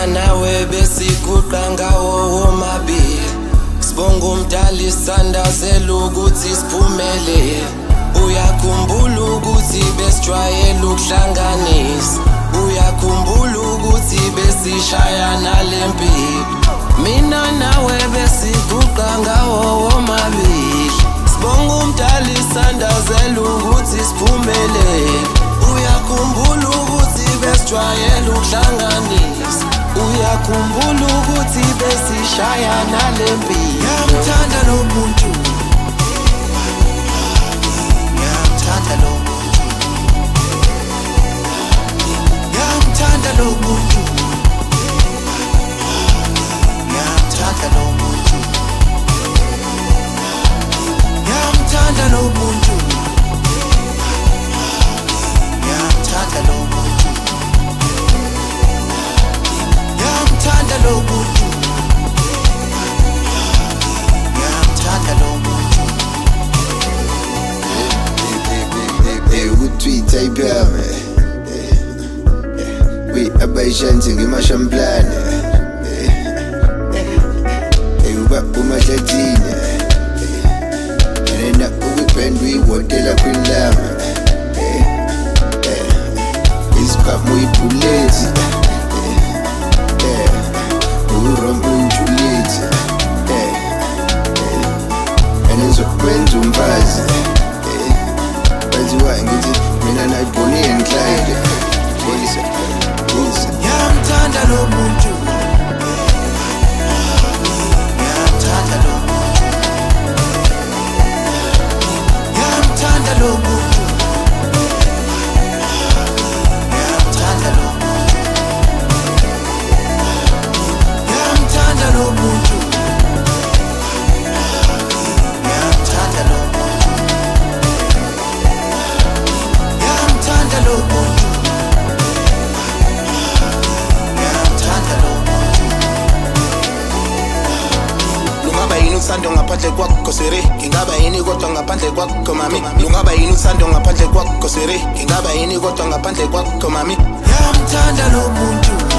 Mina nawe besiguqa ngawo womabili Sibonga umdali isandazela ukuthi siphumelele Uyakhumbula ukuthi besijwayele ukuhlanganisa Uyakhumbula ukuthi besishayana lempilo Mina nawe besiguqa ngawo womabili Sibonga umdali isandazela ukuthi siphumelele Uyakhumbula ukuthi besijwayele ukuhlanganisa Uyakhumbula ukuthi besishayana lempilo Ngiyamthanda lo muntu Ngiyamthanda lo muntu Ngiyamthanda lo muntu Ngiyamthanda lo muntu Ngiyamthanda lo muntu Ngiyamthanda lo muntu Ngiyamthanda lo muntu Ngiyamthanda lo muntu Utwitha iphame We abayishanti ngimashamplane Uba umathatine Nena ukubhend uyihotela kwilama Isiphamu uyibhulezi Urombo uyijulithi Enizokwenza umfazi Baziwa ngithi mina nayibhoni and Clyde Ngiyamthanda lo muntu Ngiyamthanda lo muntu Ngiyamthanda lo muntu Ngiyamthanda lo muntu Ngiyamthanda lo muntu Ngiyamthanda lo muntu Ngiyamthanda lo muntu Lungaba yini uthando ngaphandle kwakho siri Ngingaba yini kodwa ngaphandle kwakho mami Lungaba yini uthando ngaphandle kwakho siri Ngingaba yini kodwa ngaphandle kwakho mami Ngiyamthanda lo muntu